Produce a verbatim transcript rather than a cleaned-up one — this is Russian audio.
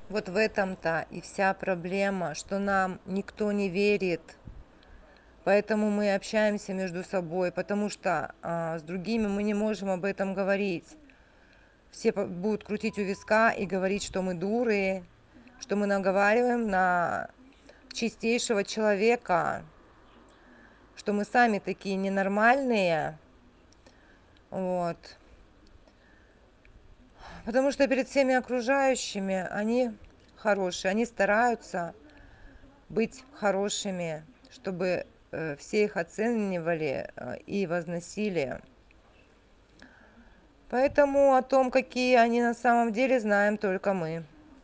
Вот в этом-то и вся проблема, что нам никто не верит. Поэтому мы общаемся между собой, потому что а, с другими мы не можем об этом говорить. Все по- будут крутить у виска и говорить, что мы дуры, что мы наговариваем на чистейшего человека, что мы сами такие ненормальные. Вот. Потому что перед всеми окружающими они хорошие, они стараются быть хорошими, чтобы э, все их оценивали э, и возносили. Поэтому о том, какие они на самом деле, знаем только мы.